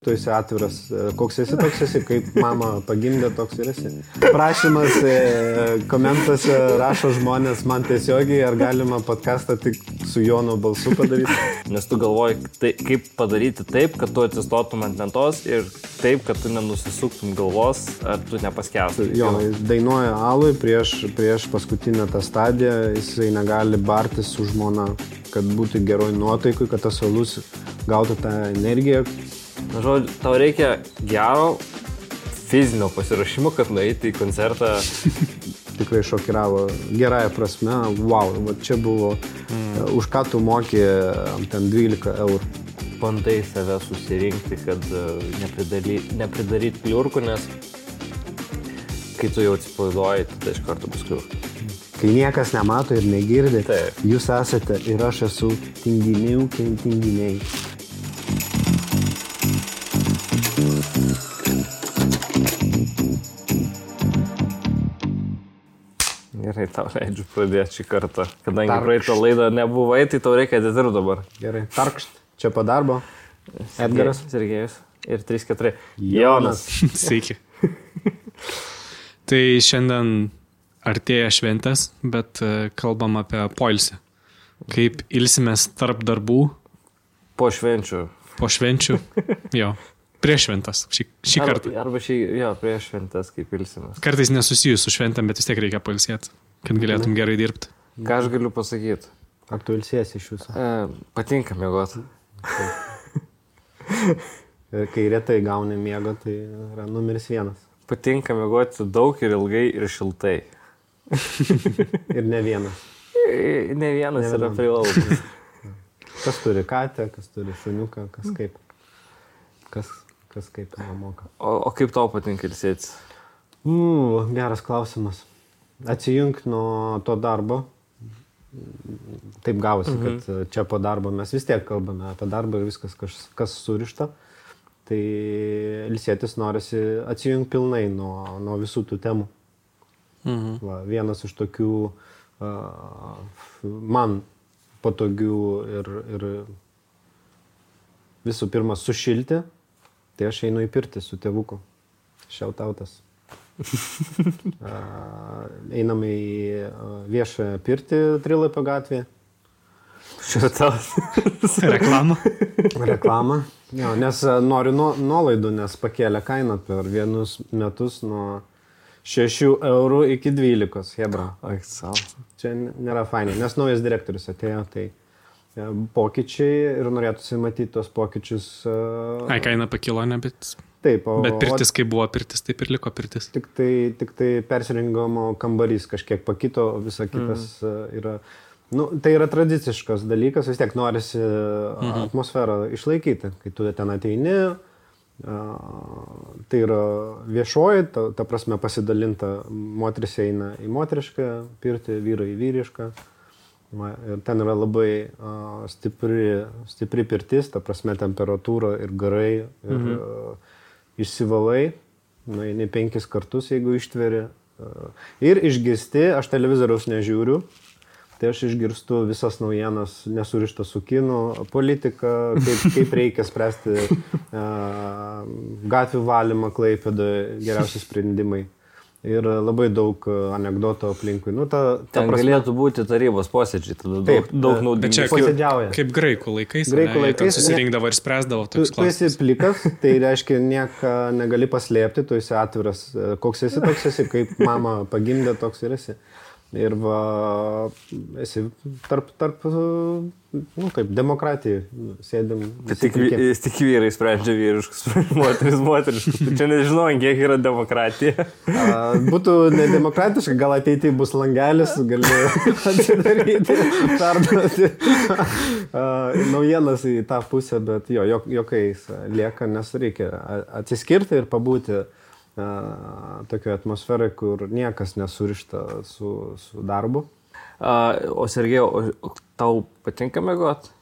Tu esi atviras, koks esi, toks esi, kaip mama pagimdė, toks ir esi. Prašymas komentuose rašo žmonės man tiesiogiai, ar galima podcastą tik su Jono balsu padaryti. Nes tu galvoji, tai, kaip padaryti taip, kad tu atsistotum ant lentos ir taip, kad tu nenusisuktum galvos, ar tu nepaskęstum. Jo, jis dainuoja alui prieš paskutinę tą stadiją, jisai negali bartis su žmona, kad būtų geroj nuotaikui, kad tas alus gautų tą energiją. Na, žodžiu, tau reikia gero fizinio pasirašymo, kad nueiti į koncertą. Tikrai šokiravo gerąją prasme, wow, va čia buvo, už ką tu mokė ten 12 eurų. Bandai save susirinkti, kad nepridaryt kliurkų, nes kai tu jau atsipalaiduoji, tada iš karto bus kliurkų. Kai niekas nemato ir negirdi, Taip. Jūs esate ir aš esu tinginiai. Gerai, tau leidžiu pradėti šį kartą. Kadangi praeitą laidą nebuvai, tai tau reikia atidirbti dabar. Gerai, tarkšt, čia po darbo. Edgaras. Sergejus. Ir 3-4. Jonas. Sveiki. Tai šiandien artėja šventės, bet kalbam apie poilsį. Kaip ilsimės tarp darbų. Po švenčių. Po švenčių. Jo. Prieš šventas. Šį kartą. Arba prieš šventas, kaip ilsimės. Kartais nesusijus su šventėm, bet vis tiek reikia pailsėti, kad galėtum gerai dirbti. Ką aš galiu pasakyti? Ar tu ilsiesi iš viso? Patinka miegoti. Kai retai gauni miego, tai yra numeris 1. Patinka miegoti daug ir ilgai ir šiltai. Ir ne vienas. Ne vienas yra privalumas. Kas turi katę, kas turi šuniuką, kas kaip. Kas kaip moka. O kaip tau patinka ilsėtis? Geras klausimas. Atsijunk nuo to darbo. Taip gavosi, kad čia po darbo mes vis tiek kalbame apie darbą ir viskas, kas surišta. Tai ilsėtis norisi atsijunk pilnai nuo visų tų temų. Va, vienas iš tokių man patogių ir visų pirma sušilti. Tai aš einu į pirtį su tėvuku. Šiautautas. Einame į viešą pirtį Trilapio gatvėje. Šiautautas. Reklama. Jo, nes noriu nuolaidų, nes pakėlė kainą per vienus metus nuo 6 eurų iki 12. Hebra. Čia nėra fainai, nes naujas direktorius atėjo, tai pokyčiai ir norėtųsi matyti tos pokyčius. Kaina pakilo, ne, bet... Taip, bet pirtis, kai buvo pirtis, taip ir liko pirtis. Tik tai persirengimo kambarys kažkiek pakito, visa kitas yra... Tai yra tradiciškas dalykas, vis tiek norisi atmosferą išlaikyti, kai tu ten ateini. Tai yra viešoji, ta prasme pasidalinta, moteris eina į moterišką pirtį, vyrai į vyrišką. Ir ten yra labai stipri pirtis, ta prasme temperatūra ir garai. Ir išsivalai, nueini 5 kartus, jeigu ištveri. Ir išgirsti, aš televizoriaus nežiūriu, tai aš išgirstu visas naujienas nesurištas su kinu, politiką, kaip reikia spręsti gatvių valymą Klaipėdoje, geriausi sprendimai. Ir labai daug anekdotų aplinkui. Ten galėtų būti tarybos posėdžiai, tada daug naudingiau. Posėdžiauja. Kaip graikų laikais. Graikų laikais susirinkdavo ir spręsdavo toks klausimas. Tu esi plikas, tai reiškia nieką negali paslėpti, tu esi atviras. Koks esi, toks esi, kaip mama pagimdė, toks ir esi. Ir esi tarp taip, demokratijai sėdim. Tik vyrai sprendžia vyriškus, moteriškus. Čia nežinau, kiek yra demokratija. Būtų nedemokratiška, gal ateityje bus langelis, gali atsidaryti, perduoti naujienas į tą pusę, bet jokais lieka, nes reikia atsiskirti ir pabūti tokioje atmosferoje, kur niekas nesurišta su darbu. O Sergejau, tau patinka miegoti?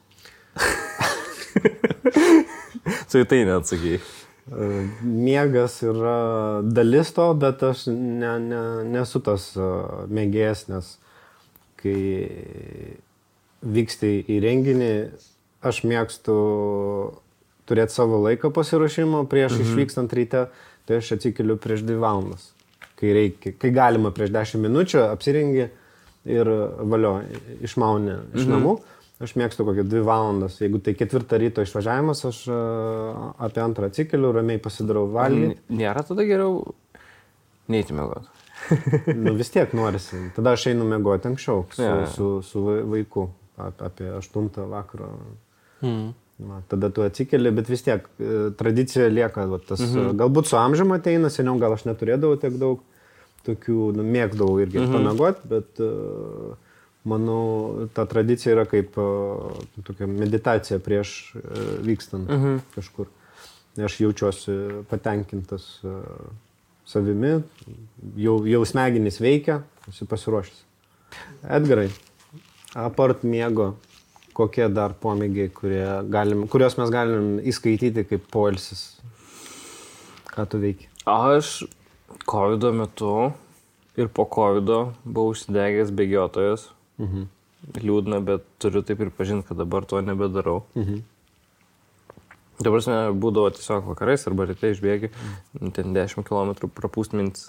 Tu į tai neatsakėjai. Miegas yra dalis to, bet aš nesu tas mėgėjas, nes kai vyksti į renginį, aš mėgstu turėti savo laiką pasiruošimo prieš išvykstant ryte, tai aš atsikeliu prieš 2 valandas. Kai galima prieš 10 minučių, apsirengi ir valio, išmauni iš namų. Aš mėgstu kokią 2 valandas. Jeigu tai 4 ryto išvažiavimas, aš apie 2 atsikeliu, ramiai pasidarau valgį. Nėra tada geriau neiti miegoti. Vis tiek norisi. Tada aš einu miegoti anksčiau su vaiku apie 8 vakaro. Tada tu atsikeli, bet vis tiek tradicija lieka. Galbūt su amžiumi ateina, seniau gal aš neturėdavau tiek daug tokių, mėgdavau irgi pamiegoti, bet manau, ta tradicija yra kaip tokia meditacija prieš vykstant kažkur. Aš jaučiuosi patenkintas savimi, jau smegenys veikia, esi pasiruošęs. Edgarai, apart miego, kokie dar pomėgiai, kuriuos mes galim įskaityti kaip poilsis? Ką tu veiki? Aš COVID metu ir po COVID buvau užsidegęs bėgiotojas. Liūdna, bet turiu taip ir pažinti, kad dabar to nebedarau. Dabar būdavo tiesiog vakarais arba ryte išbėgi, ten 10 km prapūst mintis.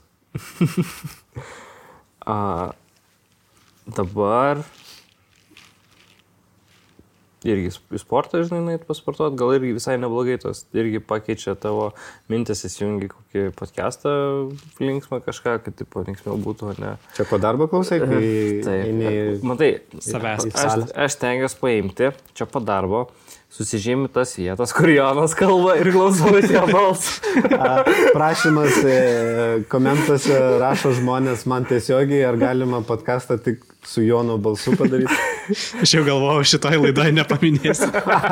Dabar irgi į sportą, žinai, pasportuot, gal irgi visai neblogai tos, irgi pakeičia tavo mintis, įsijungi kokį podcastą linksmą kažką, kad tipo linksmiau būtų, ne? Čia po darbo klausai, kai matai, savęs. Aš stengiuosi paimti, čia po darbo, susižymi tas vietas, kur Jonas kalba ir klausausi jo balsą. Prašymas komentuose rašo žmonės man tiesiogiai, ar galima podcastą tik su Jono balsu padaryti. Aš jau galvojau, šitoj laidoj nepaminėsiu.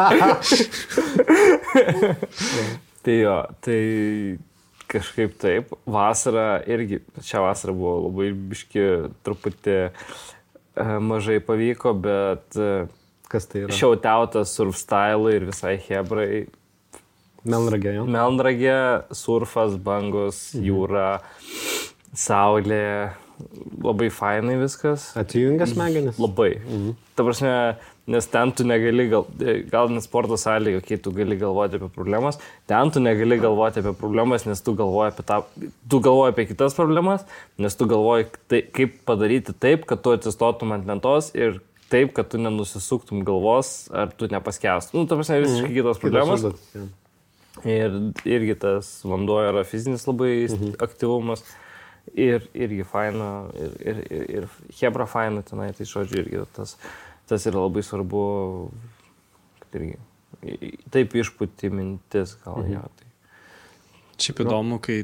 Tai jo, tai kažkaip taip. Vasara irgi, šią vasarą buvo labai biški truputį mažai pavyko, bet kas tai yra? Šiautiautas surf style ir visai hebrai. Melnragė, jo? Melnragė, surfas, bangos, jūra, saulė. Labai fainai viskas. Atsijungia smegenis? Labai. Ta prasme, nes ten tu negali, gal net sporto salėje, kai tu gali galvoti apie problemas, ten tu negali galvoti apie problemas, nes tu galvoji apie kitas problemas, nes tu galvoji, kaip padaryti taip, kad tu atsistotum ant lentos ir taip, kad tu nenusisuktum galvos, ar tu nepaskęstum. Ta prasme, visiškai kitos problemas. Ir irgi tas vanduo yra fizinis labai aktyvumas. Ir irgi faina, ir hebra faina tenai, tai žodžiu, irgi tas yra labai svarbu, kad irgi taip išpūti mintis gal jo. Tai. Šiaip įdomu, kai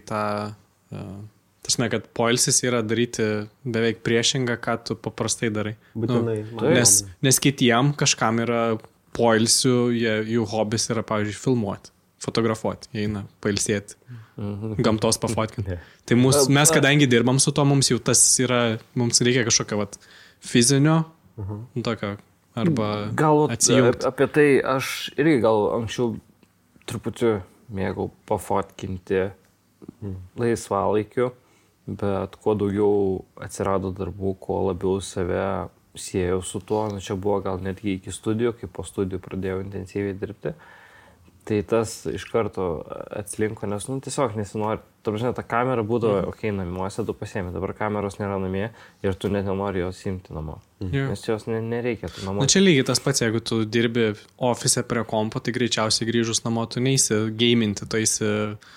tasme, kad poilsis yra daryti beveik priešingą, ką tu paprastai darai. Būtinai. Nes kitiem kažkam yra poilsių, jų hobis yra, pavyzdžiui, filmuoti, fotografuoti, jie eina pailsėti, gamtos pafotkinti. Tai mes, kadangi dirbam su to, mums jau tas yra, mums reikia kažkokio fizinio, tokio, arba atsijungti. Apie tai aš irgi gal anksčiau truputį mėgau pafotkinti laisvalaikiu, bet kuo daugiau atsirado darbų, kuo labiau save siejau su tuo, čia buvo gal netgi iki studijų, kai po studijų pradėjau intensyviai dirbti. Tai tas iš karto atslinko, nes tiesiog nesinori. Ta kamera būdavo, namuose tu pasiemi, dabar kameros nėra namie ir tu net nenori jos imti namo. Nes jos nereikia tu namo. Čia lygiai tas pats, jeigu tu dirbi ofise prie kompo, tai greičiausiai grįžus namo tu neisi gaminti, tu eisi,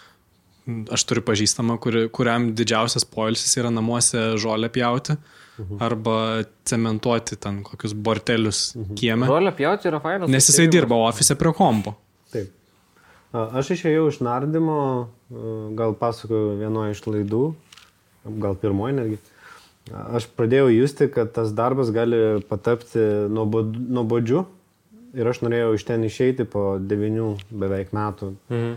aš turiu pažįstamą, kuriam didžiausias poilsis yra namuose žolę pjauti arba cementuoti ten kokius bortelius kieme. Žolę pjauti yra fainas. Nes jisai dirba ofise prie kompo. Taip. Aš išėjau iš nardymo, gal pasakoju vienoje iš laidų, gal pirmoji netgi. Aš pradėjau justi, kad tas darbas gali patapti nuobodžiu ir aš norėjau iš ten išeiti po 9 beveik metų.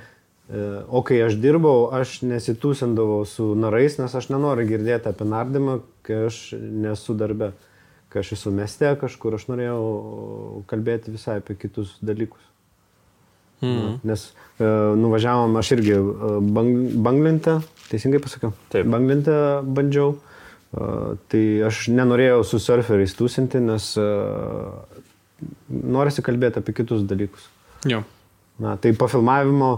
O kai aš dirbau, aš nesitūsindavau su narais, nes aš nenoriu girdėti apie nardymą, kai aš nesu darbe. Kai aš esu mieste kažkur, aš norėjau kalbėti visai apie kitus dalykus. Nes nuvažiavom, aš irgi banglentę, teisingai pasakiau? Taip. Banglentę bandžiau, tai aš nenorėjau su surferiais tūsinti, nes norisi kalbėti apie kitus dalykus. Jo. Na, tai po filmavimo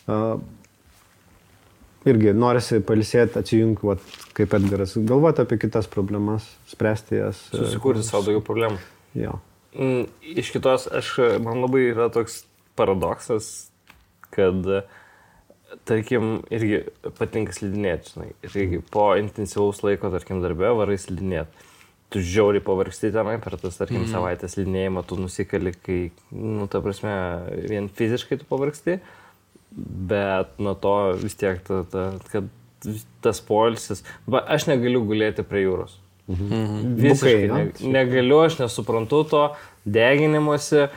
irgi norisi pailsėti, atsijungti, kaip Edgaras, galvoti apie kitas problemas, spręsti jas. Susikurti savo daugiau problemų. Jo. Iš kitos, man labai yra toks paradoksas, kad, tarkim, irgi patinka slidinėti, žinai. Ir irgi po intensyvaus laiko, tarkim, darbe varai slidinėti. Tu žiauriai pavargsti tenai per tas, tarkim, savaitės slidinėjimą, tu nusikali, kai, ta prasme, vien fiziškai tu pavargsti, bet nuo to vis tiek, kad tas poilsis, aš negaliu gulėti prie jūros. Visiškai negaliu, aš nesuprantu to deginimuose.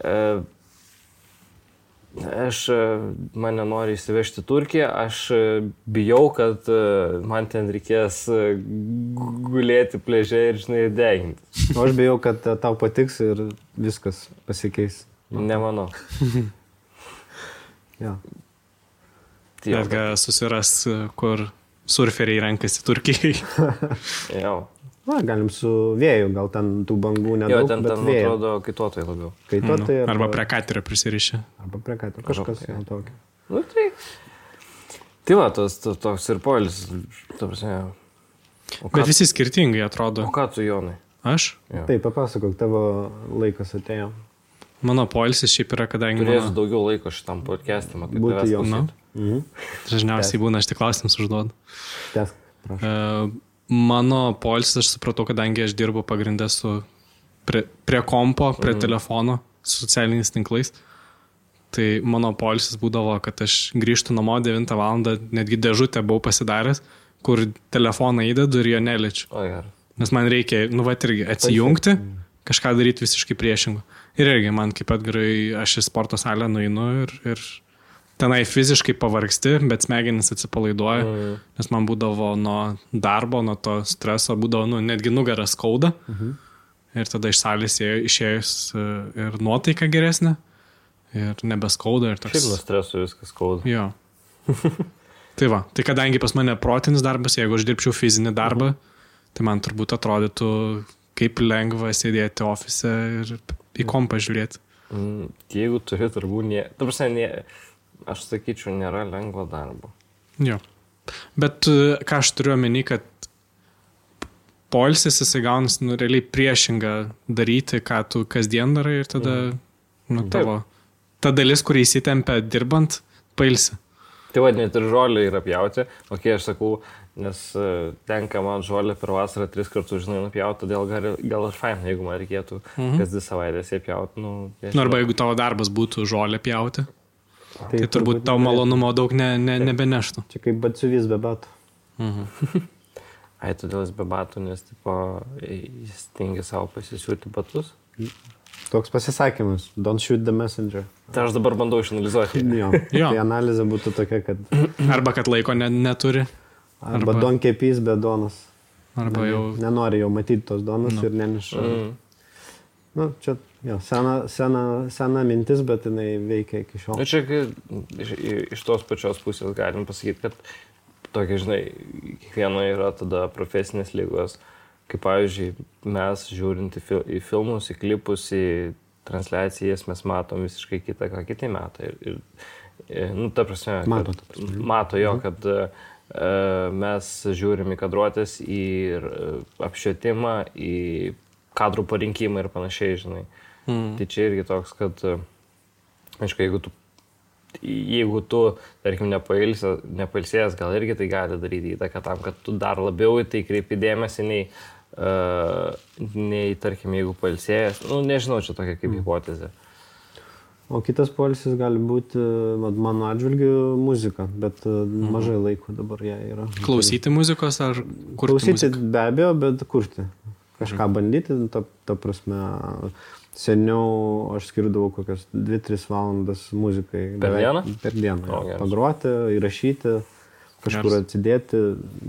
Mane nori įsivežti Turkiją, aš bijau, kad man ten reikės gulėti pliaže ir, žinai, deginti. O aš bijau, kad tau patiks ir viskas pasikeis. Nemanau. Ja. Netgi susiras, kur surferiai renkasi Turkijai. Jau. Na, galim su vėju, gal ten tų bangų nedaug, ten vėju. Atrodo kaituotojai labiau. Kaituotojai arba prie katerio prisirišę. Arba prie katerio, kažkas jau tokio. Nu, tai va, toks ir poilis, ta prasme. Bet visi skirtingai atrodo. O ką tu, Jonai? Aš? Jo. Taip, papasakok, tavo laikas atėjo. Mano poilsis šiaip yra, kadangi... Turėsiu daugiau laiko šitam podcast'ui, matai, Būti jau. Dažniausiai būna, aš tik klausimus užduodu. Tęsk, prašau. Mano poilsis, aš supratau, kadangi aš dirbu pagrindę su prie kompo, prie telefono, socialiniais tinklais. Tai mano poilsis būdavo, kad aš grįžtu namo 9 valandą, netgi dėžutę buvau pasidaręs, kur telefoną įdedu ir jo neliečiu. O, gerai. Nes man reikia, irgi atsijungti, kažką daryti visiškai priešingų. Ir irgi man kaip Edgarai, aš į sporto salę nueinu ir tenai fiziškai pavargsti, bet smegenis atsipalaiduoja, nes man būdavo nuo darbo, nuo to streso, būdavo netgi nugarą skauda. Ir tada iš salės išėjus ir nuotaika geresnė, ir nebeskauda. Ir toks... Šiaip nuo streso viskas skauda. Jo. Tai va, tai kadangi pas mane protinis darbas, jeigu aš dirbčiau fizinį darbą, tai man turbūt atrodytų, kaip lengva sėdėti ofise ir į kompą žiūrėti. Jeigu turi darbų, aš sakyčiau, nėra lengvo darbo. Jo. Bet ką aš turiu omeny, kad poilsis jisai gaunas realiai priešingą daryti, ką tu kasdien darai ir tada tavo ta dalis, kurį įsitempia dirbant, pailsi. Tai va, net ir žolį yra pjauti. Aš sakau, nes tenka man žolį per vasarą 3 kartus, žinai, nupjauti, todėl gal ir fain, jeigu man reikėtų kas 2 savaitės jie pjauti. Arba jeigu tavo darbas būtų žolį pjauti. Tai turbūt tau malonumo daug nebeneštų. Čia kaip batsiuvys be batų. Ai, todėl jis be batų, nes jis tingi savo pasisiūti batus. Toks pasisakymas. Don't shoot the messenger. Tai aš dabar bandau išanalizuoti. Jo. Tai analizė būtų tokia, kad... Arba kad laiko neturi. Arba don kepys be donos. Arba jau... Nenori jau matyti tos donos ir neneša. Čia sena mintis, bet jinai veikia iki šiol. Čia iš tos pačios pusės galim pasakyti, kad tokia, žinai, kiekvieno yra tada profesinės lygos. Kaip pavyzdžiui, mes žiūrint į filmus, į klipus, į transliacijas, mes matom visiškai kitą, ką kiti mato. Ta prasme, mato jo, kad mes žiūrim į kadruotės, į apšvietimą, į kadrų parinkimą ir panašiai, žinai. Tai čia irgi toks, kad, aišku, jeigu tu, tarkim, nepailsėjęs, gal irgi tai gali daryti įtaką tam, kad tu dar labiau į tai kreipi dėmesį nei, tarkim, jeigu pailsėjęs. Nežinau, čia tokia kaip hipotezė. O kitas poilsis gali būti, mano atžvilgiu, muzika, bet mažai laiko dabar jai yra. Klausyti muzikos ar kurti Klausyti muziką? Be abejo, bet kurti. Kažką bandyti, ta prasme, seniau aš skirdavau kokias 2-3 valandas muzikai. Per dieną? Per dieną. Pagruoti, įrašyti, kažkur atsidėti.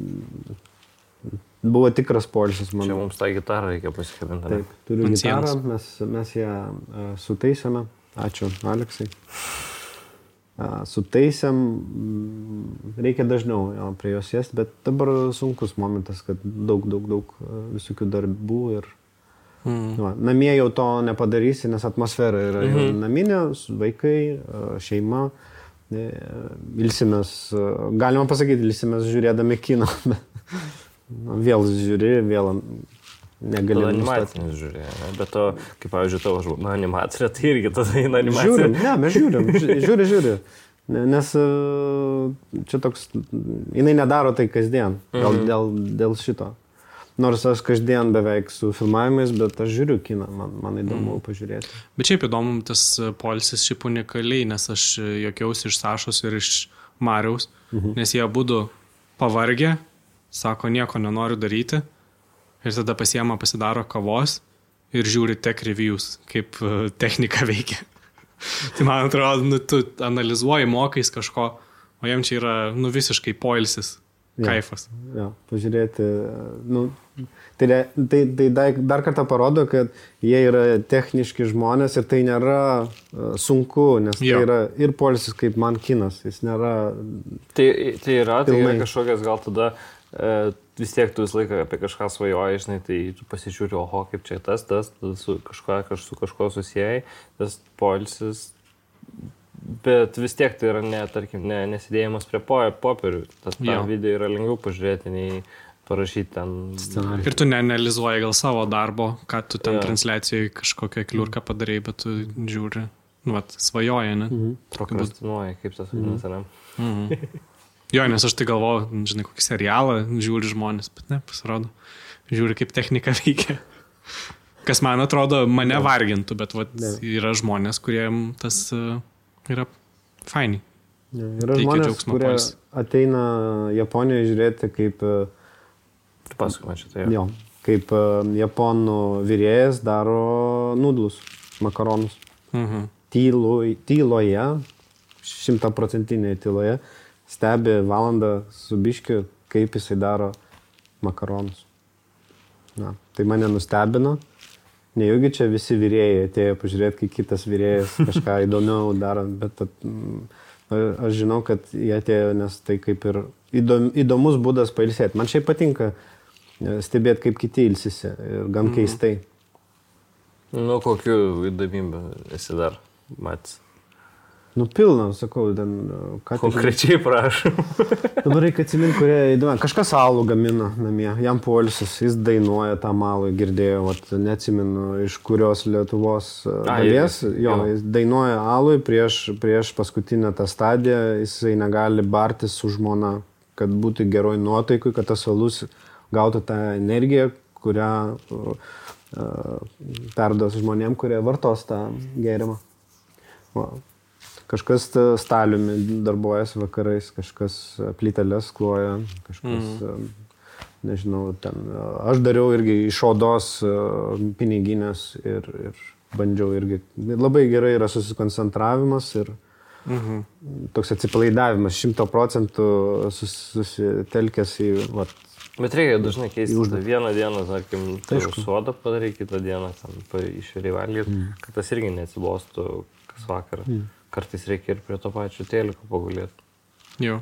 Buvo tikras poilsis, manau. Čia mums tą gitarą reikia pasikabinti. Taip, turiu gitarą, mes ją sutaisėme. Ačiū, Aleksai. Sutaisėm, reikia dažniau prie jos sėsti, bet dabar sunkus momentas, kad daug visokių darbų ir Namie jau to nepadarysi, nes atmosfera yra jau naminė, vaikai, šeima. Ilsimės, galima pasakyti, ilsimės žiūrėdami kiną. Vėl žiūri, vėl negali nustoti. Animacinis žiūrė, bet to, kaip pavyzdžiui, tavo žmona animacija, tai irgi tada eina animacija. Žiūrim, ne, mes žiūri. Nes čia toks, jinai nedaro tai kasdien, dėl šito. Nors aš kasdien beveik su filmavimais, bet aš žiūriu kiną, man įdomu pažiūrėti. Bet šiaip įdomu, tas poilsis šiaip unikaliai, nes aš juokiausi iš Sašos ir iš Mariaus, nes jie abudu pavargę, sako, nieko nenoriu daryti ir tada pasiema, pasidaro kavos ir žiūri tech reviews, kaip technika veikia. Tai man atrodo, tu analizuoji, mokais kažko, o jam čia yra visiškai poilsis. Kaifas. Ja, pažiūrėti. Tai dar kartą parodo, kad jie yra techniški žmonės ir tai nėra sunku, nes tai yra ir poilsis kaip man kinas. Jis nėra... Tai yra kažkokias gal tada vis tiek tu visą laiką apie kažką svajoji, žinai, tai tu pasižiūri, oho, kaip čia tas, su kažko susijai, tas poilsis. Bet vis tiek tai yra, nesidėjimas prie popierių. Tas video yra lengviau pažiūrėti, nei parašyti ten scenarijų. Ir tu neanalizuoji gal savo darbo, ką tu ten transliacijoje kažkokią kliurką padarėjai, bet tu žiūri, svajoji, ne? Prokrastinuoji, kaip tas vadinasi, ne? Jo, nes aš tai galvoju, žinai, kokį serialą žiūri žmonės, bet ne, pasirodo, žiūri, kaip technika veikia. Kas man atrodo, mane vargintų, bet yra žmonės, kuriem tas... yra faini. Yra žmonės, kurie ateina Japonijoje žiūrėti kaip... Pasakoma šitą. Jo, kaip japonų virėjas daro nudlus, makaronus. Tyloje, 100% tyloje, stebi valandą su biškiu, kaip jisai daro makaronus. Tai mane nustebino. Nejaugi čia visi virėjai atėjo pažiūrėti, kai kitas virėjas kažką įdomiau daro, bet aš žinau, kad jie atėjo, nes tai kaip ir įdomus būdas pailsėti. Man šiaip patinka stebėti, kaip kiti ilsisi ir gan keistai. Kokių įdomybių esi dar matęs? Pilna, sakau, ten... Konkrečiai prašom. Dabar reikia atsiminti, kurie įdomi. Kažkas alų gamina namie, jam poilsis, jis dainuoja tą malų, girdėjau, neatsimenu, iš kurios Lietuvos dalies. Jis dainuoja alui prieš paskutinę tą stadiją, jisai negali bartis su žmona, kad būtų geroj nuotaikui, kad tas alus gautų tą energiją, kurią perduos žmonėm, kurie vartos tą gėrimą. Kažkas staliumi darbuojasi vakarais, kažkas plyteles kloja, kažkas, nežinau, ten. Aš dariau irgi iš odos piniginės ir bandžiau irgi. Labai gerai yra susikoncentravimas ir toks atsipalaidavimas, 100% susitelkęs į... Bet reikia dažnai keisti. Vieną dieną, tarkim, sodą padarai, kitą dieną išvėriai valgyti, kad tas irgi neatsibostų kas vakarą. Kartais reikia ir prie to pačio teliko pagulėti. Jo.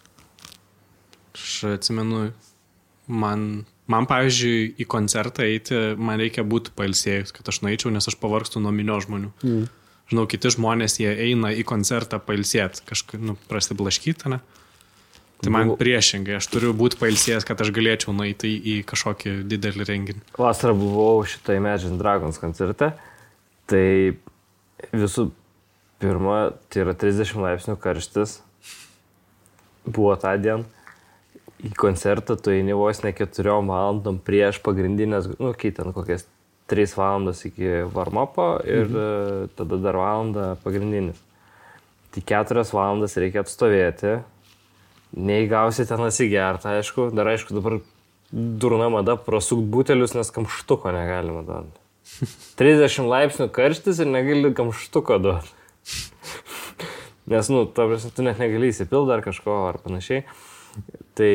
Aš atsimenu, man pavyzdžiui, į koncertą eiti, man reikia būti pailsėjus, kad aš nueičiau, nes aš pavargstu nuo minio žmonių. Žinau, kiti žmonės, jie eina į koncertą pailsėti, kažkaip, prasiblaškyti, ne? Tai man priešingai, aš turiu būti pailsėjęs, kad aš galėčiau nueiti į kažkokį didelį renginį. Vasarą buvau šitą Imagine Dragons koncerte, tai visų pirma, tai yra 30 laipsnių karštis, buvo tą dieną, į koncertą tu eini vos ne 4 valandom prieš pagrindinės, kai ten kokias 3 valandas iki warm-upo ir tada dar valandą pagrindinis. Tai 4 valandas reikia atstovėti, neįgausi ten atsigerti, aišku, dar aišku dabar durna mada prasukt butelius, nes kamštuko negalima duoti. 30 laipsnių karštis ir negali kamštuko duoti. Nes, tu net negali įsipilti ar kažko ar panašiai. Tai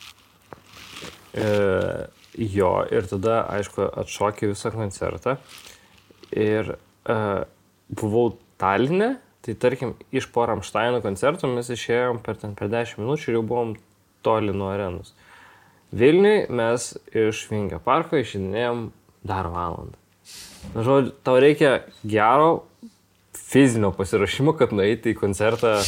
ir tada, aišku, atšokė visą koncertą. Ir buvau Taline, tai tarkim, iš po Rammsteino koncerto mes išėjom per 10 minučių ir jau buvom toli nuo arenos. Vilniui mes iš Vingio parko išeidinėjom dar valandą. Na, žodžiu, tau reikia gero fizinio pasirašymo, kad nueiti į koncertą.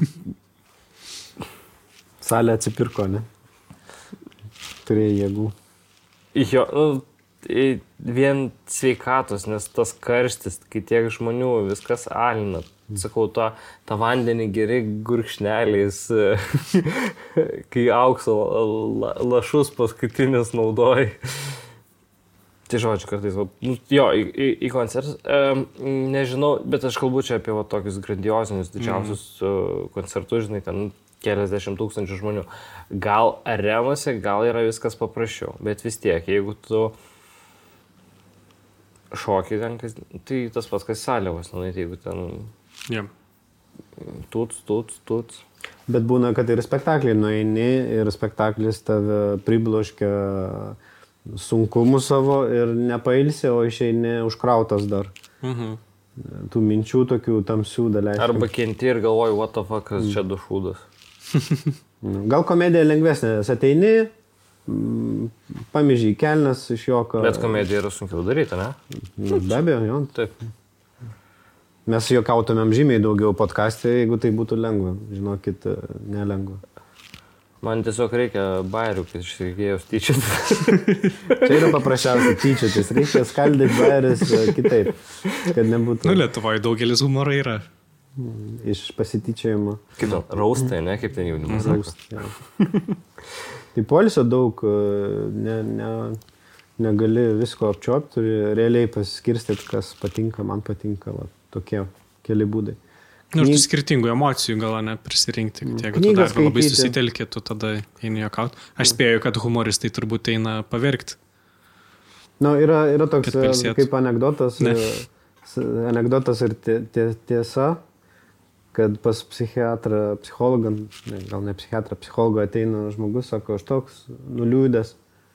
Salė atsipirko, ne? Turėjai jėgų. Jo, vien sveikatos, nes tas karštis, kai tiek žmonių, viskas alina. Sakau, tą vandenį geri gurkšneliais, kai aukso lašus paskutinis naudoji. Tai žodžiu, kartais, jo, į koncertus, nežinau, bet aš kalbu čia apie tokius grandiozinius, didžiausius koncertus, žinai, ten keliasdešimt tūkstančių žmonių. Gal arenose, gal yra viskas paprasčiau, bet vis tiek, jeigu tu šoki ten, tai tas pats, kas salėvas, jeigu ten tuts. Bet būna, kad ir spektaklį nueini ir spektaklis tave pribloškia sunkumų savo ir nepailsi, o išeini užkrautas dar. Tų minčių tokių tamsių daleiskim. Arba kenti ir galvoji, what the fuck, kas čia du šūdas. Gal komedija lengvesnė, ateini, pamižiai kelnes iš joko. Bet komedija yra sunkiau daryti, ne? Be abejo, jo. Taip. Mes jokautumėm žymiai daugiau podcast'e, jeigu tai būtų lengva. Žinokit, nelengva. Man tiesiog reikia bairių, kad išreikėjus tyčiatis. Čia yra paprasčiausiai tyčiatis. Reikia skaldyti bairius kitaip, kad nebūtų... Lietuvoje daugelis humoro yra. Iš pasityčiajimo. Kaip ten, raustai, ne? Kaip ten jaunimas sako. Tai poilsio daug, negali visko apčiopti, turi realiai pasiskirstyti, kas patinka, man patinka, tokie keli būdai. Ir tų skirtingų emocijų gal neprisirinkti, kad jeigu tu dar labai susitelki, tu tada eini juokauti. Aš spėju, kad humoristai turbūt eina paverkti. Yra toks kaip anekdotas ir tiesa, kad pas psichiatrą, psichologą, gal ne psichiatrą, psichologą ateina žmogus, sako, aš toks nuliūdęs,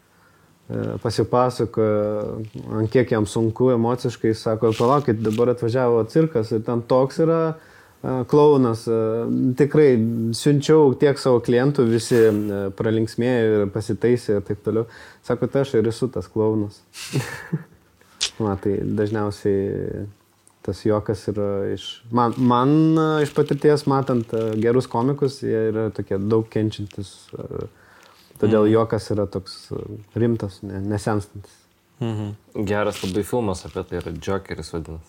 pasipasakoja, ant kiek jam sunku emociškai, sako, palaukit, dabar atvažiavo cirkas ir ten toks yra klounas, tikrai siunčiau tiek savo klientų, visi pralinksmėjo ir pasitaisė ir taip toliau. Sako, tai aš ir esu tas klounas. Tai dažniausiai tas juokas yra man iš patirties, matant gerus komikus, jie yra tokie daug kenčiantis, todėl juokas yra toks rimtas, nesenstantis. Geras labai filmas apie tai yra Jokeris vadinasi.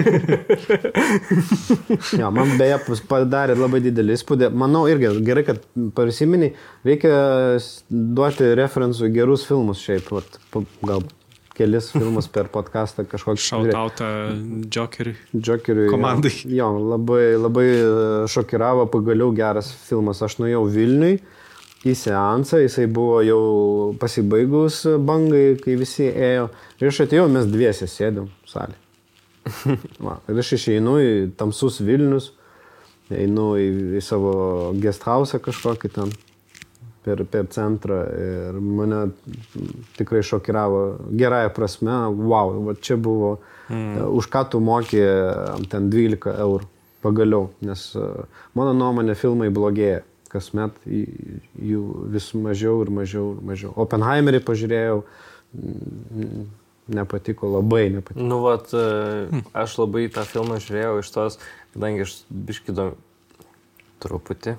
Man beje padarė labai didelį įspūdį. Manau irgi gerai, kad prisiminiai, reikia duoti referensų gerus filmus šiaip, gal kelis filmus per podcastą kažkokį. Šautautą Jokeriui komandai. Jo, labai šokiravo, pagaliau geras filmas. Aš nuėjau Vilniui į seansą, jisai buvo jau pasibaigus bangai, kai visi ėjo. Ir aš atėjau, mes dviese sėdėm salė. Ir aš išeinu į tamsus Vilnius, einu į savo guesthausą kažkokį ten per centrą ir mane tikrai šokiravo gerąją prasme. Wow, va čia buvo, už ką tu mokė ten 12 eurų pagaliau, nes mano nuomonė filmai blogėja. Kasmet jų vis mažiau ir mažiau. Oppenheimerį pažiūrėjau, nepatiko, labai nepatiko. Aš labai tą filmą žiūrėjau iš tos, kadangi aš biškį truputį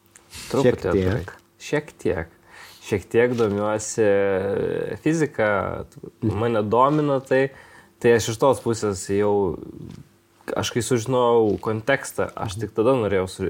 šiek tiek domiuosi fiziką, mane domina tai aš iš tos pusės jau, aš kai sužinojau kontekstą, aš tik tada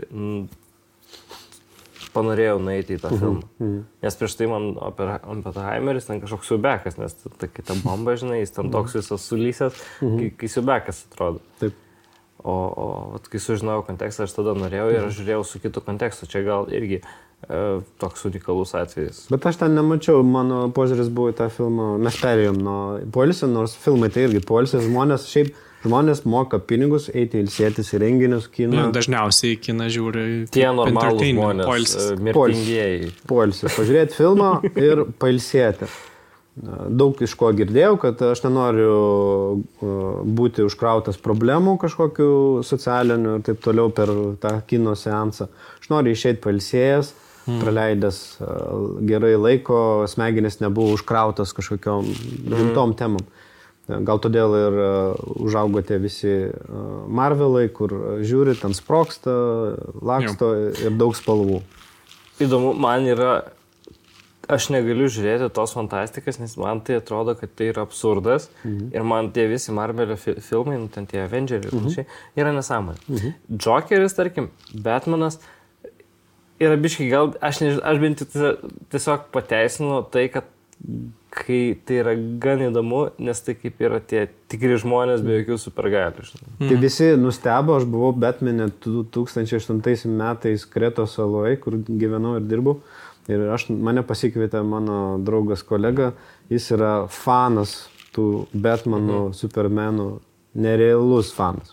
panorėjau nueiti į tą filmą. Nes prieš tai man Oppenheimeris ten kažkoks siubekas, nes ta kita bomba, žinai, jis ten toks visas sulysęs, kai siubekas atrodo. Taip. O kai sužinojau kontekstą, aš tada norėjau ir aš žiūrėjau su kitu kontekstu. Čia gal irgi toks unikalus atvejis. Bet aš ten nemačiau, mano požiūris buvo į tą filmą, mes perėjom nuo poilsio, nors filmai tai irgi poilsio, žmonės moka pinigus, eiti ilsėtis į renginius, kiną. Dažniausiai kiną žiūri tie normalūs žmonės, mirtingieji. Poilsio. Pažiūrėti filmą ir pailsėti. Daug iš ko girdėjau, kad aš nenoriu būti užkrautas problemų kažkokių socialinių ir taip toliau per tą kino seansą. Aš noriu išeiti pailsėjęs, praleidęs gerai laiko, smegenis nebuvo užkrautas kažkokiom rimtom temom. Gal todėl ir užaugote visi Marvelai, kur žiūri, ten sproksta, laksto ir daug spalvų. Įdomu, man yra, aš negaliu žiūrėti tos fantastikas, nes man tai atrodo, kad tai yra absurdas. Ir man tie visi Marvelio filmai, ten tie Avengeriai ir panašiai, yra nesąmonė. Jokeris, tarkim, Batmanas, yra biškai gal, aš bent tiesiog pateisinu tai, kad kai tai yra gan įdomu, nes tai kaip yra tie tikri žmonės be jokių supergalių. Tai visi nustebo, aš buvau Batmane 2008 metais Kretos saloje, kur gyvenau ir dirbau. Ir mane pasikvietė mano draugas kolega, jis yra fanas tų Batmanų, Supermanų, nerealus fanas.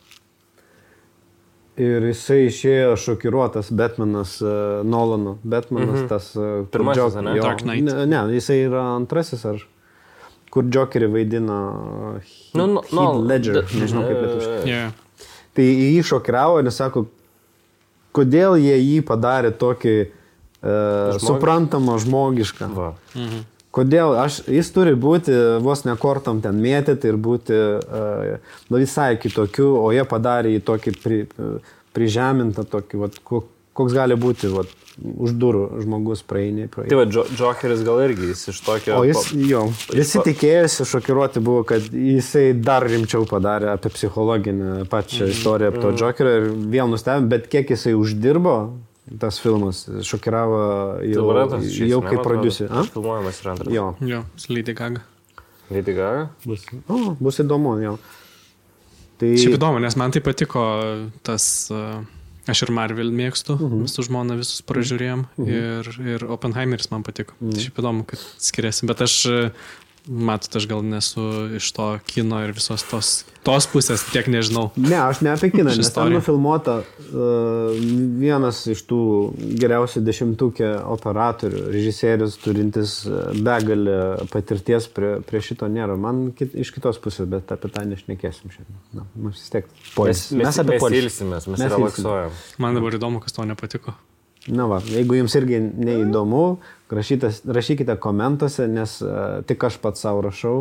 Ir jisai išėjo šokiruotas Batmanas Nolano. Batmanas tas... Pirmasis, ne? Dark Knight. Ne, jisai yra antrasis, kur Jokerį vaidina Heath Ledger. Nežinau kaip lietuviškai. Yeah. Tai jį šokiravo ir sako, kodėl jie jį padarė tokį suprantamą, žmogišką. Kodėl? Jis turi būti vos ne kortom ten mėtyti ir būti visai kitokiu, o jie padarė jį tokį prižemintą, tokį, koks gali būti už durų žmogus praeini. Tai Jokeris gal irgi jis iš tokio... O visi tikėjosi, šokiruoti buvo, kad jisai dar rimčiau padarė apie psichologinę pačią istoriją apie to Jokerio ir vėl nustebė, bet kiek jisai uždirbo, tas filmas šokiravo jau kaip prodiuserį. Filmuojamas ir antras. Jo, Lady Gaga. Lady Gaga? Bus įdomu, jo. Tai... Šiaip įdomu, nes man tai patiko tas, aš ir Marvel mėgstu, su žmona visus pražiūrėjom ir Oppenheimeris man patiko. Šiaip įdomu, kad skiriasi, bet aš gal nesu iš to kino ir visos tos pusės, tiek nežinau. Ne, aš ne apie kiną, nes ten nufilmuota vienas iš tų geriausių 10-ukė operatorių, režisierius turintis begalę patirties prie šito nėra. Man iš kitos pusės, bet apie tą nešnekėsim šiandien. Mes vis tiek mes ilsimės, mes relaksuojam. Man dabar įdomu, kas to nepatiko. Na va, jeigu jums irgi neįdomu, rašykite komentuose, nes tik aš pats savo rašau.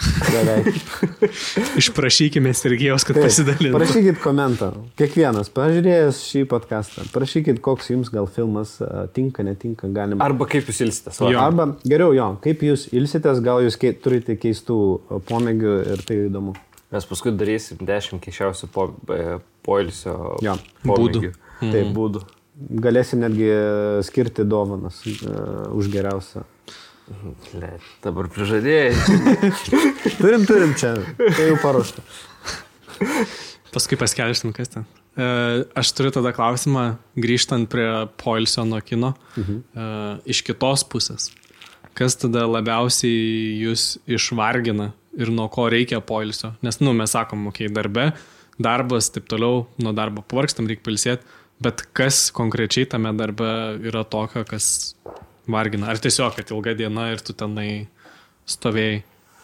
Išprašykime Sergejaus, kad pasidalintų. Parašykit komentą. Kiekvienas, pažiūrėjęs šį podcastą, parašykit, koks jums gal filmas tinka, netinka, galima. Arba kaip jūs ilsitės. Arba geriau, kaip jūs ilsitės, gal jūs turite keistų pomėgių ir tai įdomu. Mes paskui darysim 10 keičiausių poilsio būdų. Taip, būdų. Galėsim netgi skirti dovanas už geriausią. Dabar prižadėjai. Turim čia. Tai jau paruošta. Paskui paskelbsim, kas ten. Aš turiu tada klausimą, grįžtant prie poilsio nuo kino. Iš kitos pusės. Kas tada labiausiai jūs išvargina ir nuo ko reikia poilsio? Nes, mes sakom, darbas, taip toliau, nuo darbo pavargstam, reikia pailsėti. Bet kas konkrečiai tame darbe yra tokio, kas vargina? Ar tiesiog, kad ilga diena ir tu tenai stovėjai?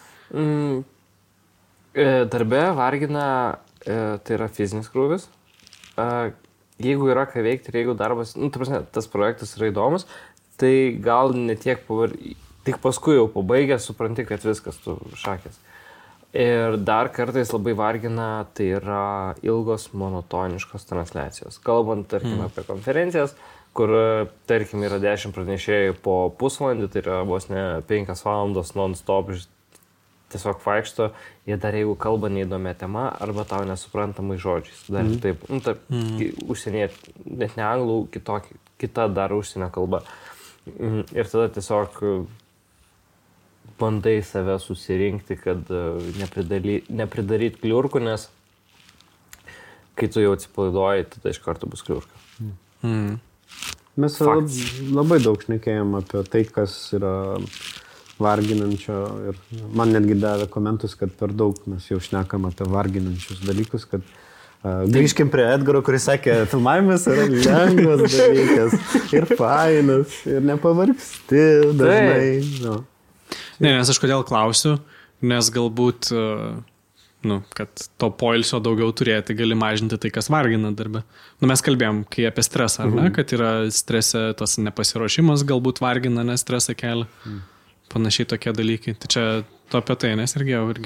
Darbe vargina, tai yra fizinis krūvis. Jeigu yra ką veikti ir jeigu darbas, tas projektas yra įdomus, tai gal ne tiek tik paskui jau pabaigęs supranti, kad viskas tu šakės. Ir dar kartais labai vargina, tai yra ilgos monotoniškos transliacijos. Kalbant, tarkim, apie konferencijas, kur, tarkim, yra 10 pranešėjų po pusvalandį, tai yra vos ne 5 valandos non-stop, tiesiog vaikšto, jie dar jeigu kalba neįdomia tema, arba tau nesuprantamai žodžiais. Dar taip, užsienieti, net ne anglų, kita dar užsienio kalba. Ir tada tiesiog bandai save susirinkti, kad nepridaryt kliurkų, nes kai tu jau atsipalaiduoji, tada iš karto bus kliurka. Mes labai daug šnekėjom apie tai, kas yra varginančio ir man netgi davė komentus, kad per daug mes jau šnekam apie varginančius dalykus, kad grįžkim prie Edgaro, kuris sakė, filmavimas yra lengvas dalykas ir fainas ir nepavargsti dažnai. Ne, nes aš kodėl klausiu, nes galbūt, kad to poilsio daugiau turėti gali mažinti tai, kas vargina darbe. Mes kalbėjom, kai apie stresą, ar ne, kad yra strese tas nepasiruošimas, galbūt vargina, nes stresą kelia. Panašiai tokie dalykai. Tai čia to apie tai, nes irgi.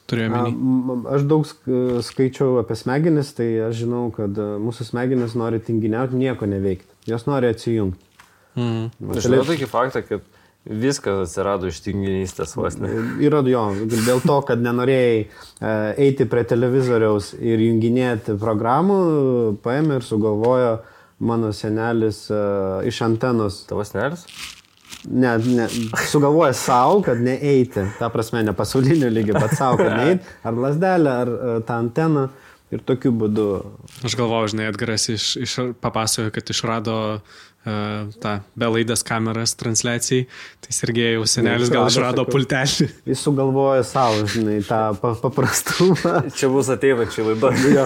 turėjau minį? Aš daug skaičiau apie smegenis, tai aš žinau, kad mūsų smegenis nori tinginiauti, nieko neveikti. Jos nori atsijungti. Aš žinau tokį faktą, kad viskas atsirado iš tinginystės vos ne. Yra jo, dėl to, kad nenorėjai eiti prie televizoriaus ir junginėti programų, paėmė ir sugalvojo mano senelis iš antenos. Tavo senelis? Ne, sugalvoja savo, kad neeiti. Ta prasme, ne pasaulinio lygio, bet savo, kad neeiti. Ar lasdelę, ar tą anteną. Ir tokiu būdu. Aš galvoju, žinai, Edgaras papasakojo, kad išrado tą belaidas kameras transliacijai, tai Sergėjaus senelis gal išrado pultelį. Jis sugalvoja savo, žinai, tą paprastumą. Čia bus ateinančiai laido.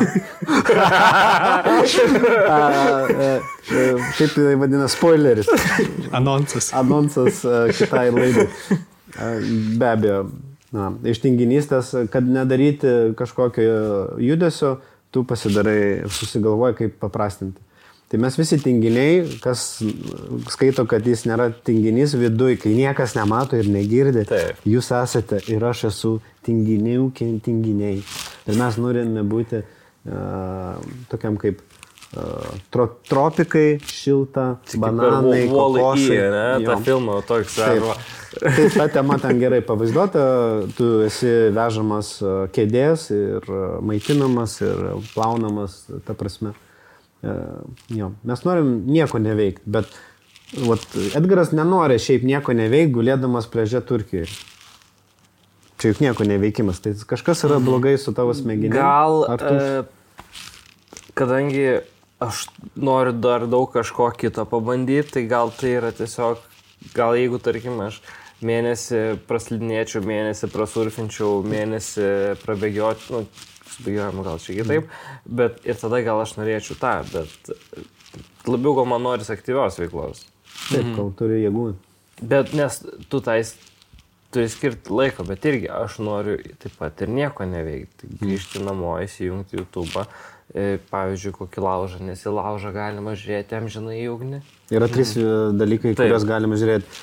Taip tai vadina spoileris. Anonsas. Anonsas kitai laidai. Be abejo, iš tinginystės, kad nedaryti kažkokio judesio, tu pasidarai, susigalvoji, kaip paprastinti. Tai mes visi tinginiai, kas skaito, kad jis nėra tinginys viduj, kai niekas nemato ir negirdi, jūs esate ir aš esu tinginiai. Ir mes norime būti tokiam kaip tropikai, šilta, bananai, kokosai. Ta filmo toks. Tai ta tema ten gerai pavaizduota, tu esi vežamas kėdės ir maitinamas ir plaunamas, ta prasme. Jo, mes norim nieko neveikti, bet Edgaras nenori šiaip nieko neveikti, gulėdamas pliaže Turkijoje. Čia juk nieko neveikimas, tai kažkas yra blogai su tavo smegenim. Gal, kadangi aš noriu dar daug kažko kito pabandyti, tai gal tai yra tiesiog, gal jeigu, tarkim, aš mėnesį praslidinėčiau, mėnesį prasurfinčiau, mėnesį prabėgioti, bėgiojama gal čia kitaip, bet ir tada gal aš norėčiau tą, bet labiau gal man noris aktyvios veiklos. Taip, kol turi jėgų. Bet nes tu tais turi skirti laiko, bet irgi aš noriu taip pat ir nieko neveikti. Grįžti namo, įsijungti YouTube'ą, pavyzdžiui, kokį laužą, nes į laužą galima žiūrėti amžinai į ugnį. Yra 3 dalykai, kuriuos galima žiūrėti.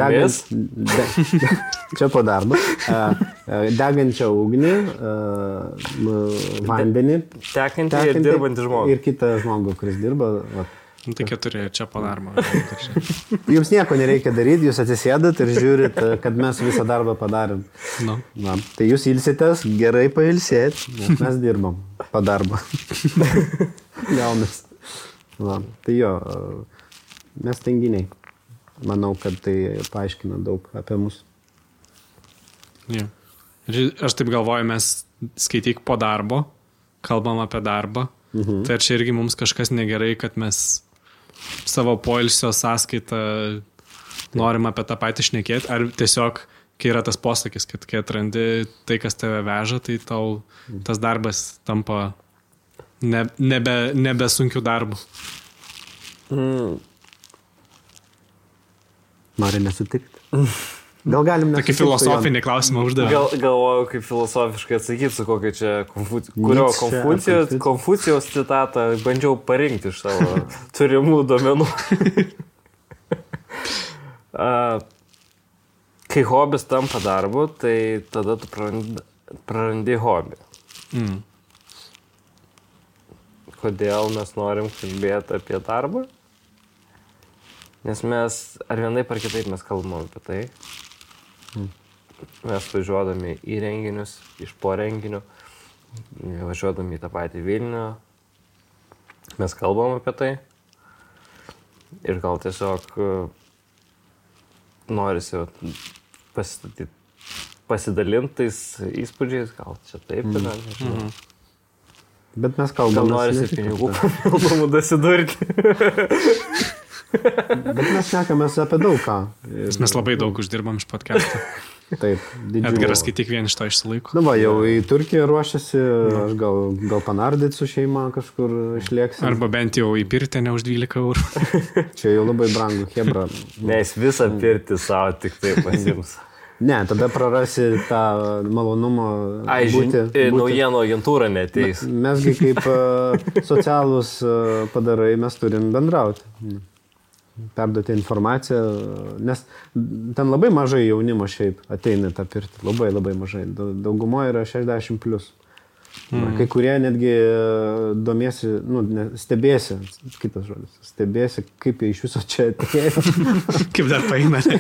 Čia po darbo. Degančią ugnį, vandenį. Tekantį ir dirbantį žmogų. Ir kitą žmogų, kuris dirba. Tai 4 čia po darbo. Jums nieko nereikia daryti, jūs atsisėdat ir žiūrit, kad mes visą darbą padarėm. No. Na, tai jūs ilsitės, gerai pailsėt, mes dirbam po darbą. Jaunas. Na, tai jo, mes tinginiai. Manau, kad tai paaiškina daug apie mus. Ja. Aš taip galvoju, mes skaityk po darbo, kalbam apie darbą. Tai čia irgi mums kažkas negerai, kad mes savo poilsio sąskaitą norim apie tą patį šnekėti, ar tiesiog, kai yra tas posakis, kad kai atrandi tai, kas tave veža, tai tau tas darbas tampa nebe sunkių darbų. Nori nesutikti? Gal galim nesutikti? Tokį filosofinį klausimą uždavė. Galvoju, kaip filosofiškai atsakyti, su kokia čia Konfucijaus citatą bandžiau parinkti iš savo turimų duomenų. Kai hobis tampa darbu, tai tada tu prarandi hobį. Kodėl mes norim kalbėti apie darbą? Nes mes, ar vienaip ar kitaip mes kalbame apie tai. Mes važiuodami į renginius, iš po renginių, važiuodami į tą patį Vilnių, mes kalbam apie tai. Ir gal tiesiog norisi pasidalintais įspūdžiais, gal čia taip yra, nežinau. Bet mes kalbam. Gal norisi pinigų papildomų dasidurti. Bet mes šnekamės apie daug ką. Mes labai daug uždirbam iš podcast'o. Taip, didžiulį. Edgaras kaip tik vien iš to išsilaiko. Na va, jau į Turkiją ruošiasi, aš gal panardyt su šeima kažkur išlėksim. Arba bent jau į pirtenę už 12 eurų. Čia jau labai brangu, hebra. Ne, jis visą pirtį savo tik tai pasims. Ne, tada prarasi tą malonumą būti. Naujienų agentūra neteis. Mesgi kaip socialūs padarai, mes turim bendrauti. perduoti informaciją, nes ten labai mažai jaunimo šiaip ateina tą pirtį, labai mažai, daugumoje yra 60+. Kai kurie netgi domiesi, stebėsi, kitas žodis, stebėsi, kaip jie iš viso čia atėjo. Kaip dar paeina, ne?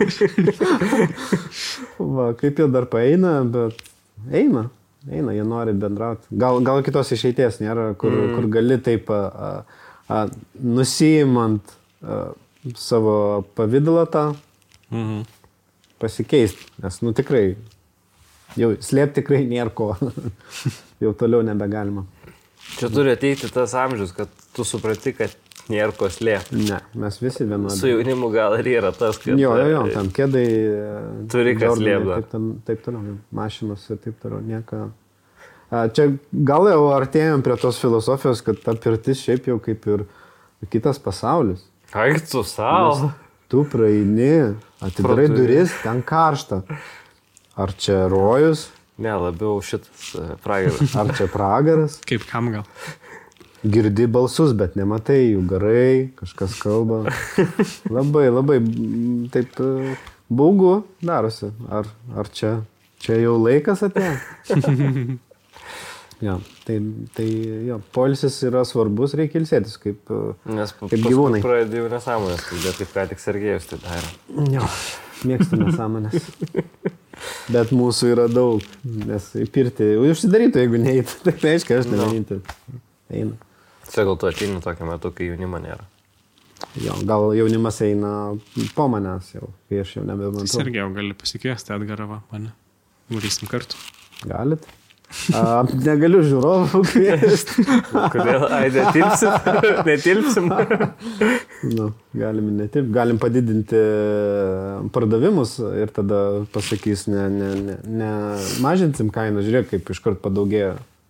Kaip jie dar paeina, bet eina, jie nori bendrauti. Gal kitos išeities nėra, kur gali taip nusiimant savo pavydalą tą pasikeisti, nes tikrai jau slėpti tikrai nėra ko. Jau toliau nebegalima. Čia turi ateiti tas amžius, kad tu suprati, kad nėra ko slėpti. Ne, mes visi vienodai. Su jaunimu gal ir yra tas, kad... Jo, tam kėdai... Turi kas slėpti. Taip toliau, mašinos ir taip toliau, nieka. Čia gal jau artėjom prie tos filosofijos, kad ta pirtis šiaip jau kaip ir kitas pasaulis. Kaip tu savo? Tu praeini, atidarai duris, ten karšta. Ar čia rojus? Ne, labiau šitas pragaras. Ar čia pragaras? Kaip kam gal? Girdi balsus, bet nematai jų garai, kažkas kalba. Labai taip baugu darosi. Ar čia jau laikas atėjo? Ja, tai jo, poilsis yra svarbus, reikia ilsėtis kaip gyvūnai. Nes pradėjau jau nesąmonės, bet kaip ką tik Sergejus tai darė. Jo, mėgstu nesąmonės. Bet mūsų yra daug, nes pirti užsidarytų, jeigu neįtų. Tai aiškiai, aš nemanyti. Eina. Čia gal tu ateini tokiu metu, kai jaunimo nėra. Jo, gal jaunimas eina po manęs jau, kai aš jau nebemantau. Sergejau, gali pasikviesti Edgarą mane. Varysim kartu. Galit? Negaliu žiūrovų kviesti. Kodėl? Ai, netilpsim? Galim netilpti. Galim padidinti pardavimus ir tada pasakys, ne mažinsim kainą, žiūrėk, kaip iškart padaugėjo.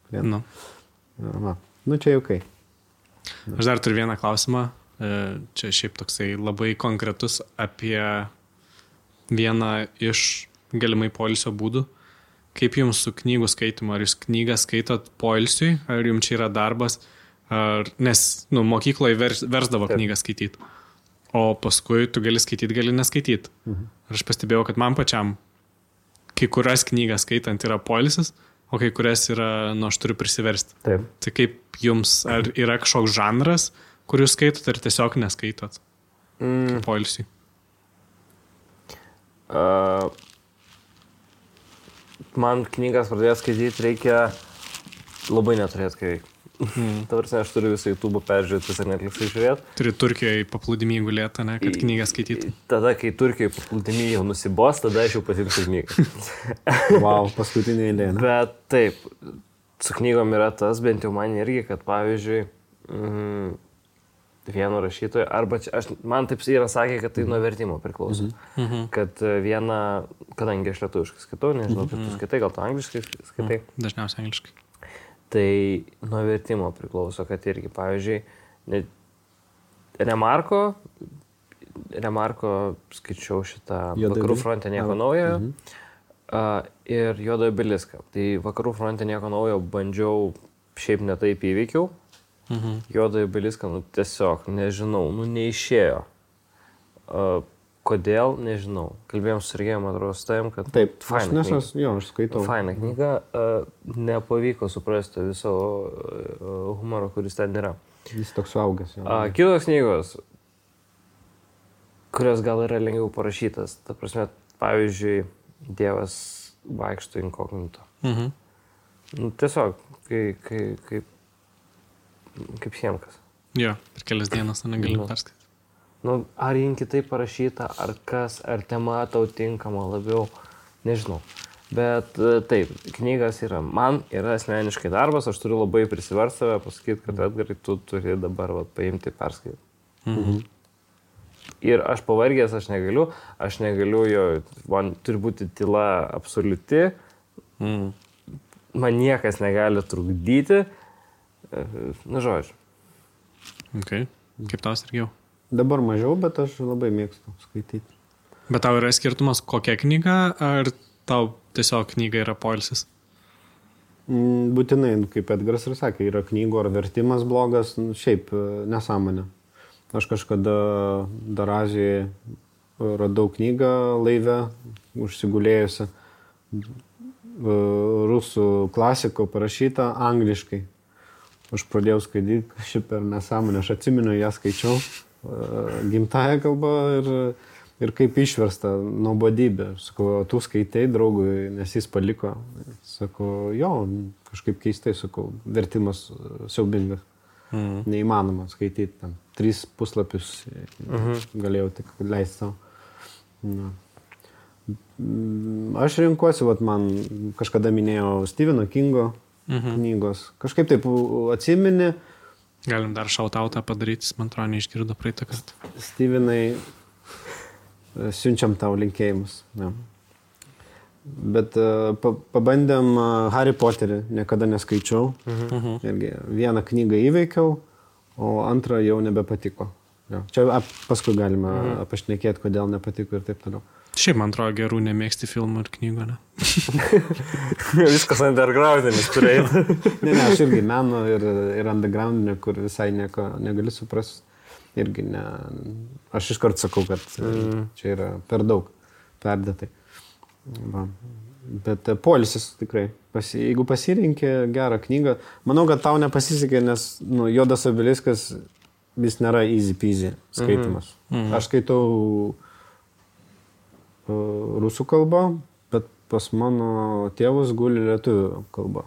Čia jau kai. Aš dar turiu vieną klausimą. Čia šiaip toksai labai konkretus apie vieną iš galimai poilsio būdų. Kaip jums su knygų skaitimu? Ar jūs knygą skaitot poilsiui? Ar jums čia yra darbas? Nes mokykloje versdavo knygą skaityti. O paskui tu gali skaityti, gali neskaityti. Ir aš pastebėjau, kad man pačiam kai kurias knygas skaitant yra poilsis, o kai kurias yra, aš turiu prisiversti. Taip. Tai kaip jums, ar yra kažkoks žanras, kur jūs skaitot, ar tiesiog neskaitot? Poilsiui. Man knygas pradėjęs skaityti reikia labai neturėti kai veikti. Tavrasne, aš turiu visą YouTube peržiūrėti, visą Netflixą žiūrėti. Turi Turkijoje paplūdimį gulėti, ne, kad knygą skaityti. Tada, kai Turkijoje paplūdimį jau nusibos, tada aš jau pasimsiu knygą. Wow, paskutinė eilė. Bet taip, su knygom yra tas, bent jau man irgi, kad pavyzdžiui, vieno rašytojo, arba man taip yra sakė, kad tai nuo vertimo priklauso. Kad viena, kadangi aš lietuviškai skaitau, nežinau, kaip tu skaitai, gal tu angliškai skaitai. Dažniausiai angliškai. Tai nuo vertimo priklauso, kad irgi, pavyzdžiui, Remarko skaičiau šitą Vakarų fronte nieko naujo ir Juodojo obeliską. Tai Vakarų fronte nieko naujo bandžiau, šiaip netaip įveikiau. Juodojo obeliską, tiesiog, nežinau, neišėjo. Kodėl, nežinau. Kalbėjom su Sergejum, atrodo, su tavim, kad taip, faina knyga. Aš skaitau. Faina knyga, nepavyko suprasti viso humoro, kuris ten yra. Jis toks suaugęs. Kitos knygos, kurios gal yra lengviau parašytas. Ta prasme, pavyzdžiui, Dievas vaikšto inkognito. Tiesiog, kaip Siemkas. Jo, per kelias dienas negaliu perskaityti. Ar jin kitaip parašyta, ar kas, ar tema tau tinkama labiau, nežinau. Bet taip, knygas yra, man yra asmeniškai darbas, aš turiu labai prisiversti save, pasakyti, kad Edgarai, tu turi dabar paimti perskaityti. Ir aš pavargęs, aš negaliu jo, man turi būti tyla absoliuti, man niekas negali trukdyti, žodžiu. Okay. Kaip tau, Sergejau? Dabar mažiau, bet aš labai mėgstu skaityti. Bet tau yra skirtumas kokia knyga, ar tau tiesiog knyga yra poilsis? Būtinai, kaip Edgaras ir sakė, yra knygų ar vertimas blogas, šiaip nesąmonė. Aš kažkada dar Azijoje radau knygą laive, užsigulėjusią, rusų klasiko parašyta angliškai. Aš pradėjau skaityti šį per nesąmonę, aš atsimenu, ją skaičiau gimtąją kalbą ir kaip išversta nuobodybė. Sakau, tu skaitai draugui, nes jis paliko. Sakau, jo, kažkaip keistai, sakau, vertimas siaubingas. Neįmanoma skaityti ten. 3 puslapius galėjau tik leisti savo. Na. Aš rinkuosi, man kažkada minėjau Stepheno Kingo knygos. Kažkaip taip atsimeni. Galim dar šautautą padaryti, man atrodo, neišgirdo praeitą kartą. Stevenai, siunčiam tau linkėjimus. Ja. Bet pabandėm Harry Potterį, niekada neskaičiau. Irgi vieną knygą įveikiau, o antrą jau nebepatiko. Ja. Čia paskui galima pašnekėti, kodėl nepatiko ir taip toliau. Šiaip, man atrodo, gerų nemėgsti filmų ir knygų, ne? Viskas undergroundinis turėjai. Ne, aš irgi meno ir undergroundinė, kur visai nieko negali suprasti. Irgi ne. Aš iškart sakau, kad čia yra per daug, perdėtai. Va. Bet poilsis tikrai. Jeigu pasirinkė gerą knygą, manau, kad tau nepasisekė, nes Juodas obeliskas vis nėra easy peasy skaitimas. Aš skaitau rusų kalba, bet pas mano tėvus guli lietuvių kalba.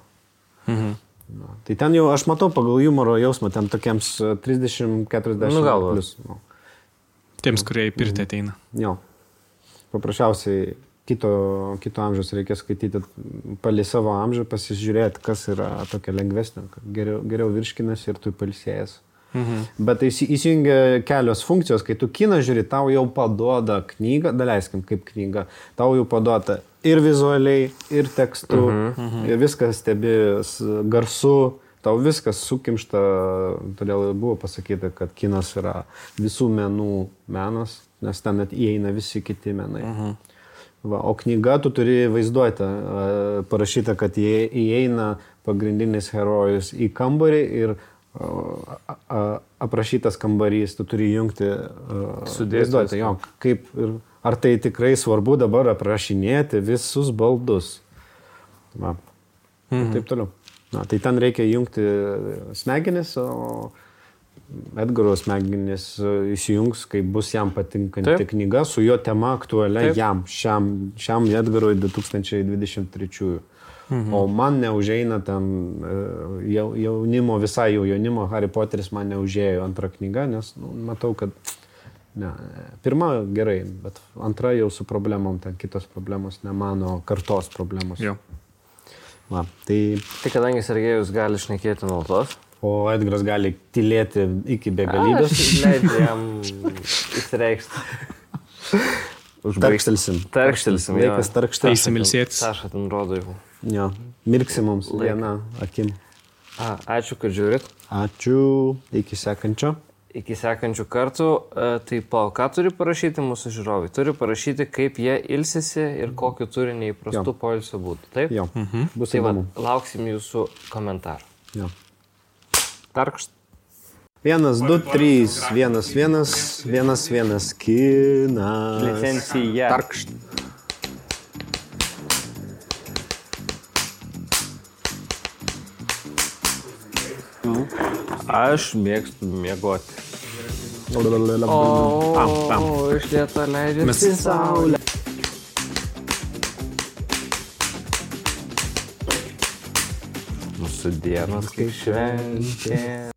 Na, tai ten jau, aš matau pagal humoro jausmą, ten tokiems 30-40 plus. Tiems, kurie į pirtį ateina. Jo. Paprasčiausiai kito amžiaus reikia skaityti palei savo amžių, pasižiūrėti, kas yra tokia lengvesnė, geriau virškinasi ir tu pailsėjęs. Bet įsijungia kelios funkcijos, kai tu kiną žiūri, tau jau paduoda knygą, daleiskim kaip knyga, tau jau paduoda ir vizualiai, ir tekstu, ir viskas stebi garsu, tau viskas sukimšta, todėl buvo pasakyta, kad kinas yra visų menų menas, nes ten net įeina visi kiti menai. Va, o knyga tu turi vaizduoti, parašyta, kad įeina pagrindinis herojus į kambarį ir aprašytas kambarys, tu turi jungti vaizduoti, jo, kaip ir ar tai tikrai svarbu dabar aprašinėti visus baldus. Va. Taip toliau. Na, tai ten reikia jungti smegenis, o Edgaro smegenis įsijungs, kai bus jam patinkanti knyga su jo tema aktualia jam, šiam Edgarui 2023. O man neužeina ten jaunimo, visai jau jaunimo, Harry Potteris man neužėjo antrą knygą, nes matau, kad pirma gerai, bet antra jau su problemom, ten kitos problemos, ne mano kartos problemos. Jo. Va, tai kadangi Sergejus gali šnekėti nuolatos, o Edgaras gali tylėti iki begalybės. Leidžiu jam įsireikšti. Tarkštelsim. Laikas tarkštelsim. Eisim ilsėtis. Saša ten rodo jau. Jo, mirksi mums vieną akim. Ačiū, kad žiūrit. Ačiū. Iki sekančio. Iki sekančių kartų. Tai ką turi parašyti mūsų žiūrovai? Turi parašyti, kaip jie ilsisi ir kokiu turi neįprastų poilsio būdų. Taip? Jo. Bus tai įdomu. Lauksim jūsų komentarų. Jo. Tarkšt. 1, 2, 3, 1, 1, 1, 1, kinas. Licencija. Tarkšt. Aš mėgstu miegoti. Iš lėto leidžiasi saulė. Mūsų dienos kaip šventė.